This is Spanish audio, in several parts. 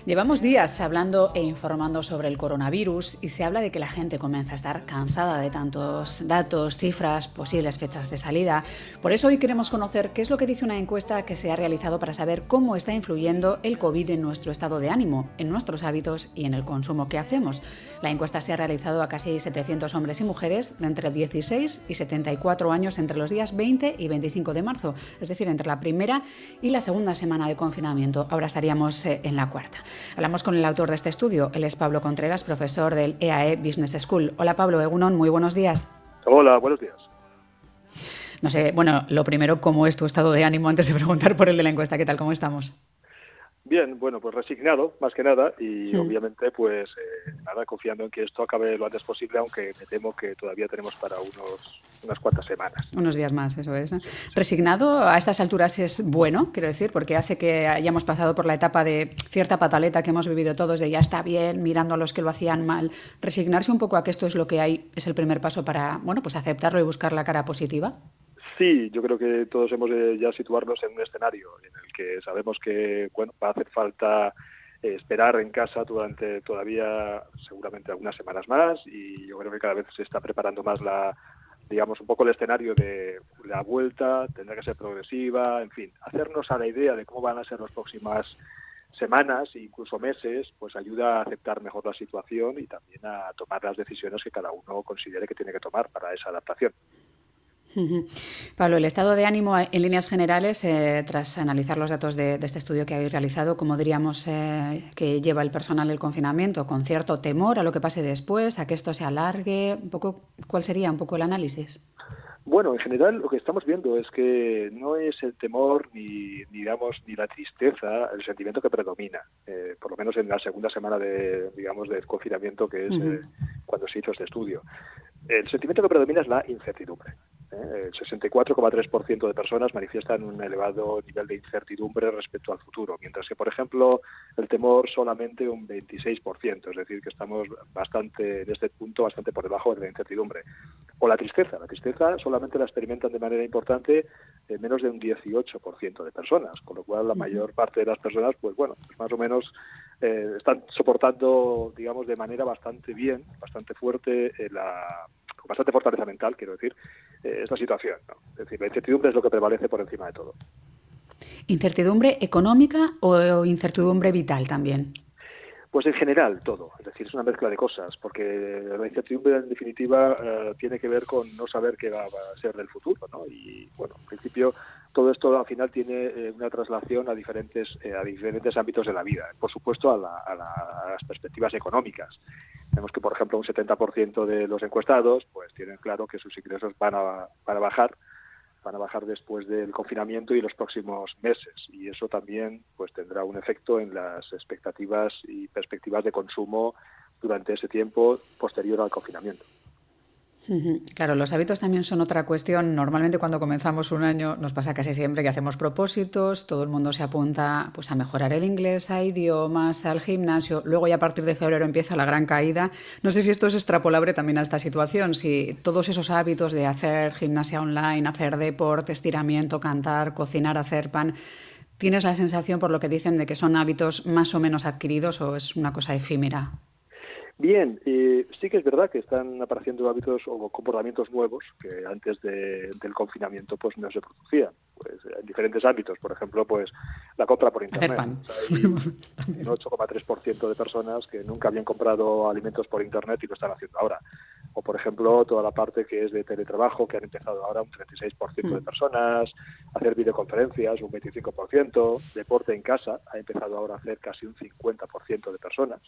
Llevamos días hablando e informando sobre el coronavirus y se habla de que la gente comienza a estar cansada de tantos datos, cifras, posibles fechas de salida. Por eso hoy queremos conocer qué es lo que dice una encuesta que se ha realizado para saber cómo está influyendo el COVID en nuestro estado de ánimo, en nuestros hábitos y en el consumo que hacemos. La encuesta se ha realizado a casi 700 hombres y mujeres de entre 16 y 74 años entre los días 20 y 25 de marzo, es decir, entre la primera y la segunda semana de confinamiento. Ahora estaríamos en la cuarta. Hablamos con el autor de este estudio, él es Pablo Contreras, profesor del EAE Business School. Hola Pablo, Egunon, muy buenos días. Hola, buenos días. No sé, bueno, lo primero, ¿cómo es tu estado de ánimo antes de preguntar por el de la encuesta? ¿Qué tal, cómo estamos? Bien, bueno, pues resignado, más que nada, y obviamente, pues nada, confiando en que esto acabe lo antes posible, aunque me temo que todavía tenemos para unas cuantas semanas. Unos días más, eso es. Sí. Resignado a estas alturas es bueno, quiero decir, porque hace que hayamos pasado por la etapa de cierta pataleta que hemos vivido todos, de ya está bien, mirando a los que lo hacían mal. Resignarse un poco a que esto es lo que hay es el primer paso para, bueno, pues aceptarlo y buscar la cara positiva. Sí, yo creo que todos hemos de ya situarnos en un escenario en el que sabemos que, bueno, va a hacer falta esperar en casa durante todavía seguramente algunas semanas más, y yo creo que cada vez se está preparando más digamos, un poco el escenario de la vuelta, tendrá que ser progresiva, en fin, hacernos a la idea de cómo van a ser las próximas semanas e incluso meses, pues ayuda a aceptar mejor la situación y también a tomar las decisiones que cada uno considere que tiene que tomar para esa adaptación. Pablo, el estado de ánimo en líneas generales, tras analizar los datos de este estudio que habéis realizado, ¿cómo diríamos que lleva el personal del confinamiento? ¿Con cierto temor a lo que pase después, a que esto se alargue? Un poco, ¿cuál sería un poco el análisis? Bueno, en general lo que estamos viendo es que no es el temor digamos, ni la tristeza el sentimiento que predomina, por lo menos en la segunda semana digamos, del confinamiento, que es cuando se hizo este estudio. El sentimiento que predomina es la incertidumbre. El 64,3% de personas manifiestan un elevado nivel de incertidumbre respecto al futuro, mientras que, por ejemplo, el temor solamente un 26%, es decir, que estamos en este punto bastante por debajo de la incertidumbre. O la tristeza solamente la experimentan de manera importante menos de un 18% de personas, con lo cual la mayor parte de las personas, pues bueno, pues más o menos están soportando, digamos, de manera bastante bien, bastante fuerte, con bastante fortaleza mental, quiero decir, esta situación, ¿no? Es decir, la incertidumbre es lo que prevalece por encima de todo. ¿Incertidumbre económica o incertidumbre vital también? Pues en general todo, es decir, es una mezcla de cosas, porque la incertidumbre en definitiva tiene que ver con no saber qué va a ser del futuro, ¿no? Y bueno, en principio todo esto al final tiene una traslación a diferentes ámbitos de la vida, por supuesto a las perspectivas económicas. Vemos que, por ejemplo, un 70% de los encuestados pues tienen claro que sus ingresos van a bajar después del confinamiento y los próximos meses, y eso también pues tendrá un efecto en las expectativas y perspectivas de consumo durante ese tiempo posterior al confinamiento. Claro, los hábitos también son otra cuestión. Normalmente cuando comenzamos un año nos pasa casi siempre que hacemos propósitos, todo el mundo se apunta pues a mejorar el inglés, a idiomas, al gimnasio, luego ya a partir de febrero empieza la gran caída. No sé si esto es extrapolable también a esta situación, si todos esos hábitos de hacer gimnasia online, hacer deporte, estiramiento, cantar, cocinar, hacer pan, ¿tienes la sensación por lo que dicen de que son hábitos más o menos adquiridos o es una cosa efímera? Bien, sí que es verdad que están apareciendo hábitos o comportamientos nuevos que antes del confinamiento pues no se producían, pues en diferentes ámbitos. Por ejemplo, pues la compra por Hacer internet. pan. O sea, hay un 8,3% de personas que nunca habían comprado alimentos por internet y lo están haciendo ahora. O, por ejemplo, toda la parte que es de teletrabajo, que han empezado ahora un 36% de personas, hacer videoconferencias un 25%, deporte en casa ha empezado ahora a hacer casi un 50% de personas.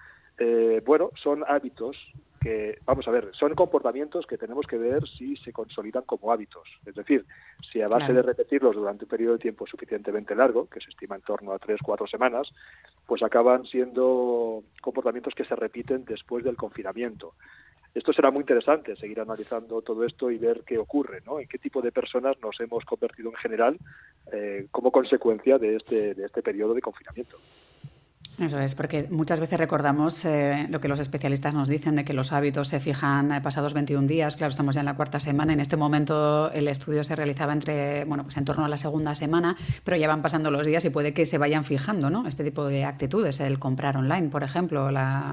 Bueno, son hábitos que, vamos a ver, son comportamientos que tenemos que ver si se consolidan como hábitos. Es decir, si a base Claro. de repetirlos durante un periodo de tiempo suficientemente largo, que se estima en torno a 3-4 semanas, pues acaban siendo comportamientos que se repiten después del confinamiento. Esto será muy interesante, seguir analizando todo esto y ver qué ocurre, ¿no? En qué tipo de personas nos hemos convertido en general como consecuencia de este periodo de confinamiento. Eso es, porque muchas veces recordamos lo que los especialistas nos dicen de que los hábitos se fijan pasados 21 días. Claro, estamos ya en la cuarta semana. En este momento el estudio se realizaba pues en torno a la segunda semana, pero ya van pasando los días y puede que se vayan fijando, ¿no? Este tipo de actitudes, el comprar online, por ejemplo,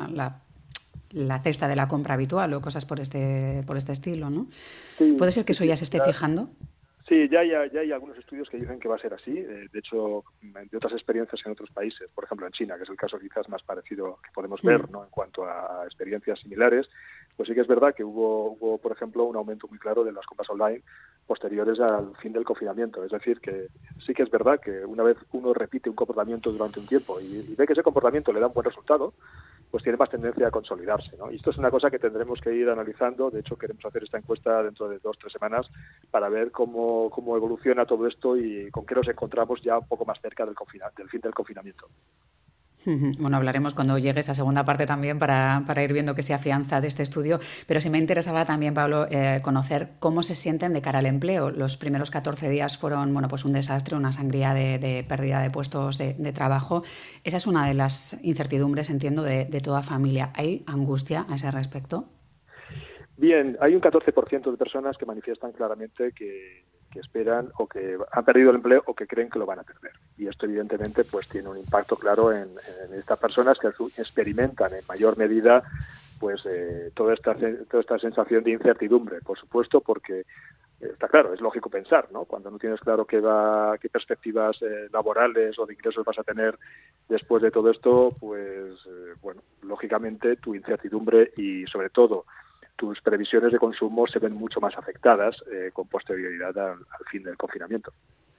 la cesta de la compra habitual o cosas por este estilo, ¿no? Sí, ¿Puede ser que eso ya se esté fijando? sí, ya hay algunos estudios que dicen que va a ser así. De hecho, de otras experiencias en otros países, por ejemplo en China, que es el caso quizás más parecido que podemos ver, ¿no? En cuanto a experiencias similares, pues sí que es verdad que hubo, por ejemplo, un aumento muy claro de las compras online posteriores al fin del confinamiento. Es decir, que sí que es verdad que una vez uno repite un comportamiento durante un tiempo y ve que ese comportamiento le da un buen resultado, pues tiene más tendencia a consolidarse, ¿no? Y esto es una cosa que tendremos que ir analizando. De hecho, queremos hacer esta encuesta dentro de 2 o 3 semanas para ver cómo evoluciona todo esto y con qué nos encontramos ya un poco más cerca del fin del confinamiento. Bueno, hablaremos cuando llegue esa segunda parte también para ir viendo que se afianza de este estudio, pero sí me interesaba también, Pablo, conocer cómo se sienten de cara al empleo. Los primeros 14 días fueron pues un desastre, una sangría de pérdida de puestos de trabajo. Esa es una de las incertidumbres, entiendo, de toda familia. ¿Hay angustia a ese respecto? Bien, hay un 14% de personas que manifiestan claramente que esperan o que han perdido el empleo o que creen que lo van a perder. Y esto evidentemente pues tiene un impacto claro en estas personas que experimentan en mayor medida pues toda esta sensación de incertidumbre, por supuesto, porque está claro, es lógico pensar, ¿no? Cuando no tienes claro qué perspectivas laborales o de ingresos vas a tener después de todo esto, pues bueno, lógicamente tu incertidumbre y sobre todo tus previsiones de consumo se ven mucho más afectadas con posterioridad al fin del confinamiento.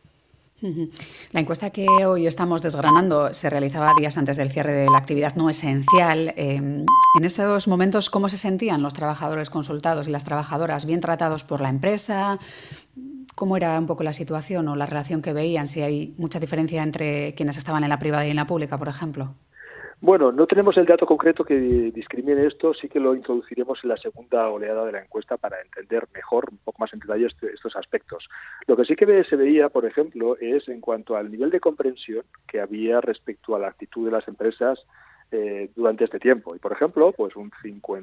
La encuesta que hoy estamos desgranando se realizaba días antes del cierre de la actividad no esencial. En esos momentos, ¿cómo se sentían los trabajadores consultados y las trabajadoras? ¿Bien tratados por la empresa? ¿Cómo era un poco la situación o la relación que veían? Si hay mucha diferencia entre quienes estaban en la privada y en la pública, por ejemplo. Bueno, no tenemos el dato concreto que discrimine esto, sí que lo introduciremos en la segunda oleada de la encuesta para entender mejor, un poco más en detalle estos aspectos. Lo que sí que se veía, por ejemplo, es en cuanto al nivel de comprensión que había respecto a la actitud de las empresas durante este tiempo. Y, por ejemplo, pues un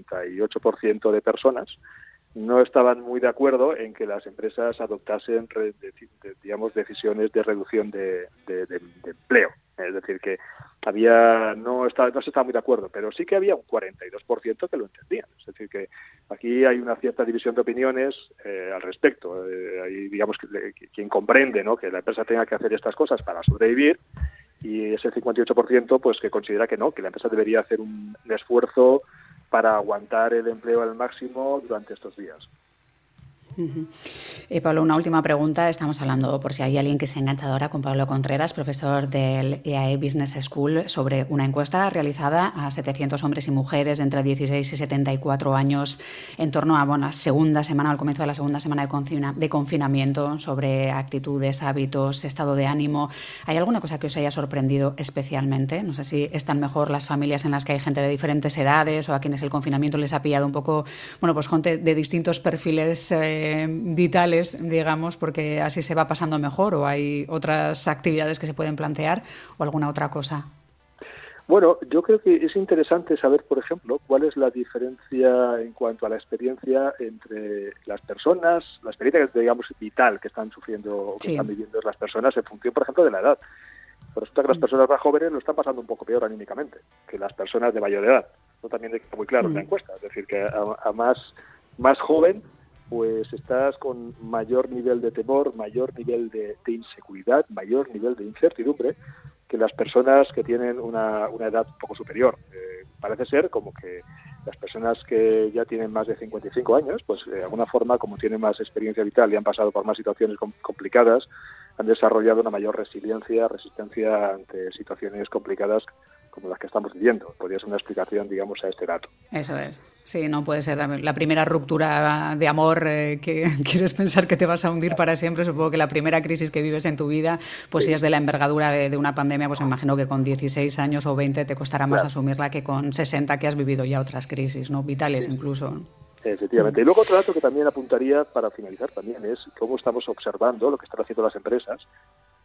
58% de personas no estaban muy de acuerdo en que las empresas adoptasen, digamos, decisiones de reducción de empleo. Es decir, que no se estaba muy de acuerdo, pero sí que había un 42% que lo entendían. Es decir, que aquí hay una cierta división de opiniones al respecto. Hay, digamos, quien comprende, ¿no?, que la empresa tenga que hacer estas cosas para sobrevivir, y ese 58% pues que considera que no, que la empresa debería hacer un esfuerzo para aguantar el empleo al máximo durante estos días. Pablo, una última pregunta. Estamos hablando, por si hay alguien que se ha enganchado ahora, con Pablo Contreras, profesor del EAE Business School, sobre una encuesta realizada a 700 hombres y mujeres entre 16 y 74 años en torno a la segunda semana, al comienzo de la segunda semana de confinamiento, sobre actitudes, hábitos, estado de ánimo. ¿Hay alguna cosa que os haya sorprendido especialmente? No sé si están mejor las familias en las que hay gente de diferentes edades o a quienes el confinamiento les ha pillado un poco, pues gente de distintos perfiles vitales, digamos, porque así se va pasando mejor, o hay otras actividades que se pueden plantear o alguna otra cosa. Bueno, yo creo que es interesante saber, por ejemplo, cuál es la diferencia en cuanto a la experiencia entre las personas, la experiencia, digamos, vital que están sufriendo o que están viviendo las personas en función, por ejemplo, de la edad. Pero resulta que las personas más jóvenes lo están pasando un poco peor anímicamente que las personas de mayor edad. Eso también está muy claro en la encuesta. Es decir, que a más joven, pues estás con mayor nivel de temor, mayor nivel de inseguridad, mayor nivel de incertidumbre que las personas que tienen una edad un poco superior. Parece ser como que las personas que ya tienen más de 55 años, pues de alguna forma, como tienen más experiencia vital y han pasado por más situaciones complicadas, han desarrollado una mayor resistencia ante situaciones complicadas como las que estamos viviendo. Podría ser una explicación, digamos, a este dato. Eso es. Sí, no puede ser la primera ruptura de amor que quieres pensar que te vas a hundir para siempre. Supongo que la primera crisis que vives en tu vida, pues si es de la envergadura de una pandemia, pues me imagino que con 16 años o 20 te costará más asumirla que con 60, que has vivido ya otras crisis, ¿no? Vitales incluso. Efectivamente. Y luego otro dato que también apuntaría para finalizar también es cómo estamos observando lo que están haciendo las empresas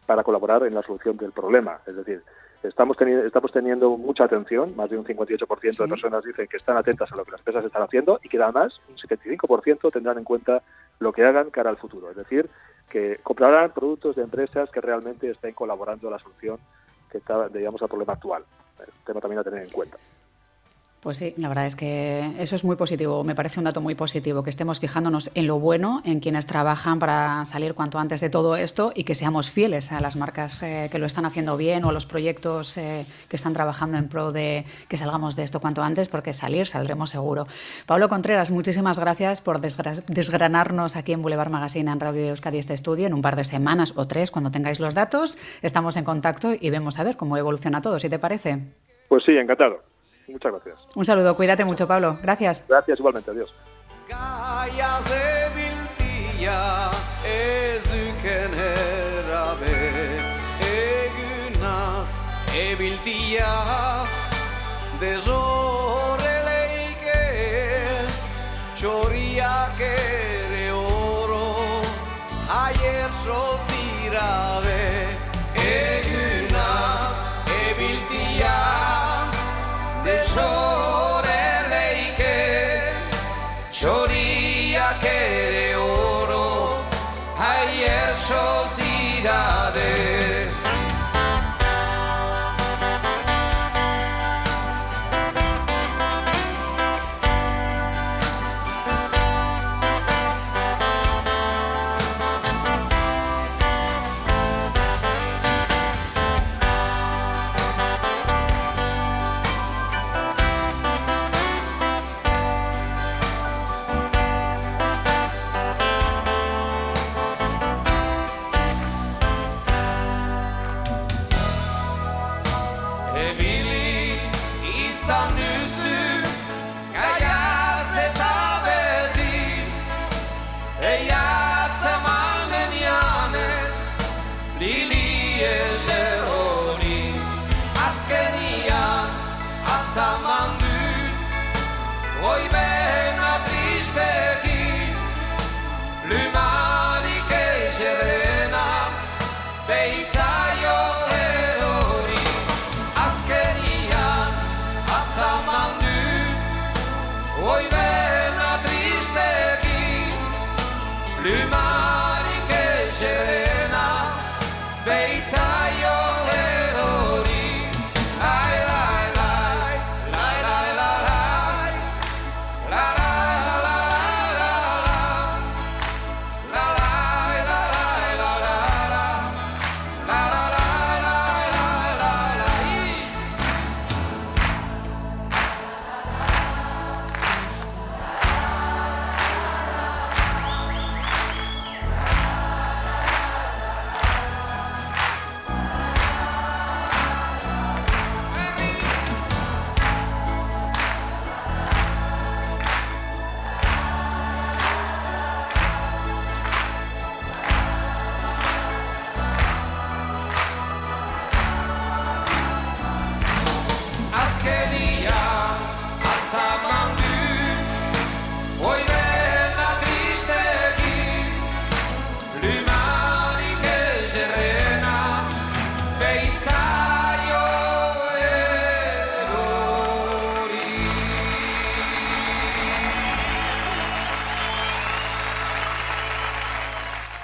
para colaborar en la solución del problema. Es decir, estamos teniendo mucha atención, más de un 58% de personas dicen que están atentas a lo que las empresas están haciendo y que además un 75% tendrán en cuenta lo que hagan cara al futuro. Es decir, que comprarán productos de empresas que realmente estén colaborando a la solución que está, digamos, al problema actual. Es un tema también a tener en cuenta. Pues sí, la verdad es que eso es muy positivo, me parece un dato muy positivo, que estemos fijándonos en lo bueno, en quienes trabajan para salir cuanto antes de todo esto y que seamos fieles a las marcas que lo están haciendo bien o a los proyectos que están trabajando en pro de que salgamos de esto cuanto antes, porque saldremos seguro. Pablo Contreras, muchísimas gracias por desgranarnos aquí en Boulevard Magazine en Radio Euskadi este estudio. En un par de semanas o 3, cuando tengáis los datos, estamos en contacto y vemos a ver cómo evoluciona todo, ¿si te parece? Pues sí, encantado. Muchas gracias. Un saludo, cuídate mucho, Pablo. Gracias. Gracias igualmente, adiós. Txoriak ere oro, ayer sos dira de